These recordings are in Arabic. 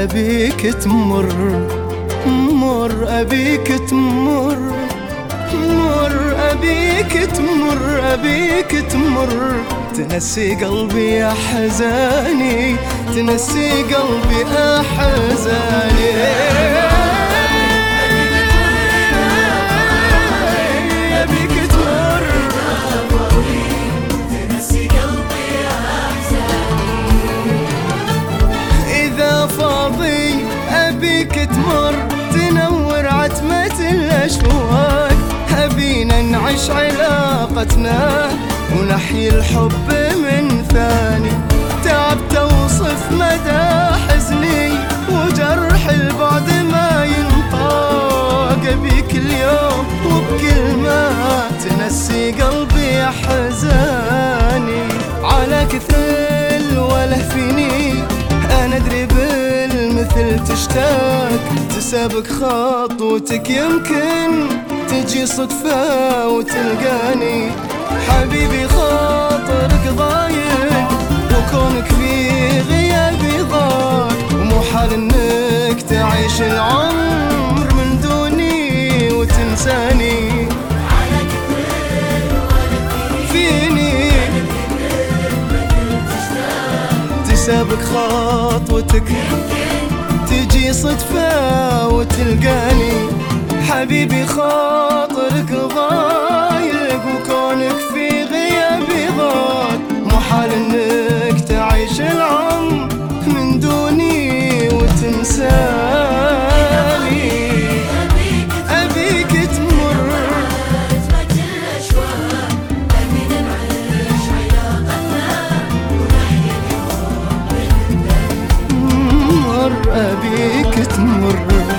أبيك تمر، مر أبيك تمر، مر أبيك تمر، أبيك تمر، تنسي قلبي أحزاني، تنسي قلبي أحزاني. أبيك تمر، تنسي قلبي أحزاني. إذا فاضي أبيك تمر، تنور عتمة الأشواق، أبينا نعيش علاقتنا ونحيي الحب من ثاني. تعبت أوصف مدى حزني وجرح البعد ما ينطاق، أبيك اليوم وبكلمة تنسي قلبي أحزاني. على كثر الوله فيني أنا أدري بالمثل تشتاق، تسابق خطوتك يمكن تجي صدفة وتلقاني. حبيبي خاطرك ضايق وكونك في غيابي ضاق، ومو حال انك تعيش العمر من دوني وتنساني. فيني تسابق خطوتك تجي صدفة وتلقاني. حبيبي خاطرك ضايق وكونك في غيابي ضاق، مو حال انك تعيش العمر من دوني وتنساني. أبيك تمر، مر أبيك تمر.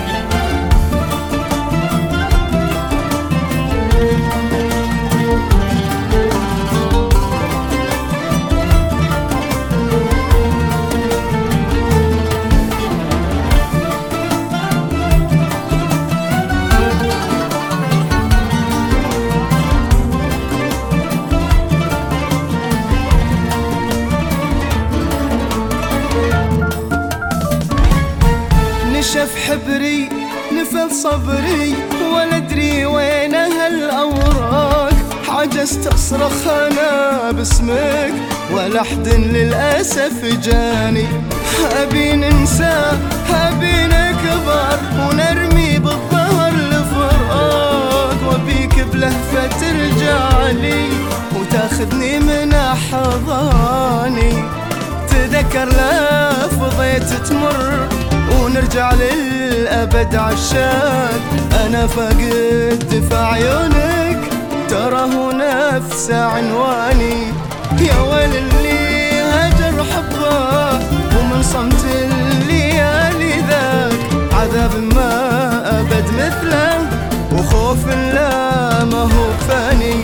نشف حبري نفذ صبري ولا ادري وين هالاوراق، عجزت اصرخ انا باسمك ولا حد للاسف جاني. ابي ننسى ابي نكبر ونرمي بالظهر الفراق، وابيك بلهفة ترجع لي وتاخذني من احضاني. تذكر لفظيت تمر ونرجع للأبد عشاق، أنا فاقد دفاع عيونك ترى هو نفس عنواني. يا ويل اللي هجر حبه ومن صمت الليالي ذاك، عذاب ما أبد مثله وخوف لا ما هو كفاني.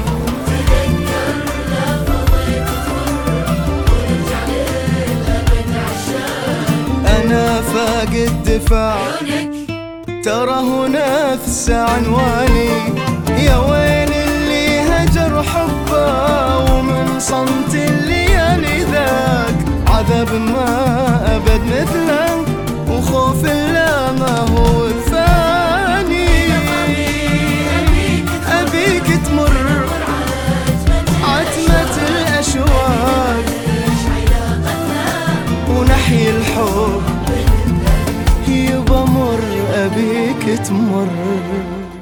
أنا فاقد دفاع ترى هو نفس عنواني. يا ويل اللي هجر حبه ومن صمت الليالي ذاك، عذاب ما أبد مثله وخوف لا ما هو فاني. أبيك تمر عتمة الأشواق ونحيي الحب، يبا مر أبيك تمر.